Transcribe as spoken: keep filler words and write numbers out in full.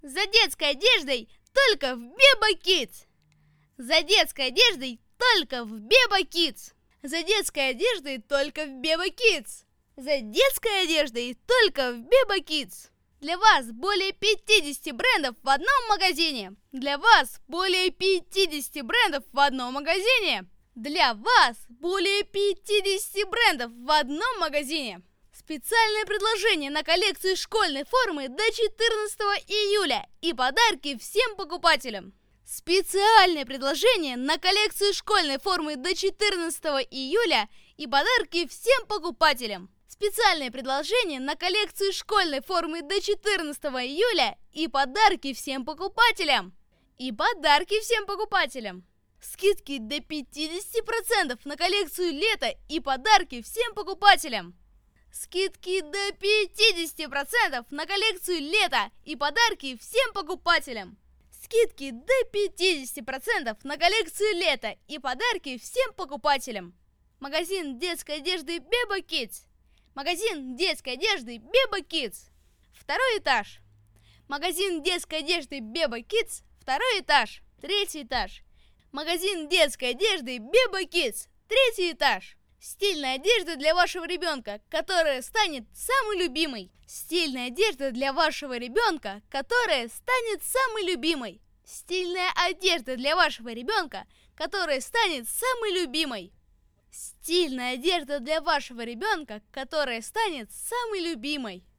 За детской одеждой только в Беба Kids. За детской одеждой только в Беба Kids. За детской одеждой только в Беба Kids. За детской одеждой только в Беба Kids. Для вас более пятидесяти брендов в одном магазине. Для вас более пятидесяти брендов в одном магазине. Для вас более пятидесяти брендов в одном магазине. Специальное предложение на коллекцию школьной формы до четырнадцатого июля и подарки всем покупателям. Специальное предложение на коллекцию школьной формы до четырнадцатого июля и подарки всем покупателям. Специальное предложение на коллекцию школьной формы до четырнадцатого июля и подарки всем покупателям. И подарки всем покупателям. Скидки до пятидесяти процентов на коллекцию лета и подарки всем покупателям. Скидки до пятидесяти процентов на коллекцию лета и подарки всем покупателям. Скидки до пятидесяти процентов на коллекцию лета и подарки всем покупателям. Магазин детской одежды Беба Kids. Магазин детской одежды Беба Kids. Второй этаж. Магазин детской одежды Беба Kids. Второй этаж. Третий этаж. Магазин детской одежды Беба Kids. Третий этаж. Стильная одежда для вашего ребенка, которая станет самой любимой. Стильная одежда для вашего ребенка, которая станет самой любимой. Стильная одежда для вашего ребенка, которая станет самой любимой. Стильная одежда для вашего ребенка, которая станет самой любимой.